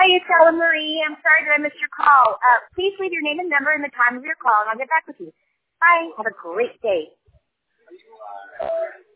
Hi, it's Ellen Marie. I'm sorry that I missed your call. Please leave your name and number and the time of your call, and I'll get back with you. Bye. Have a great day.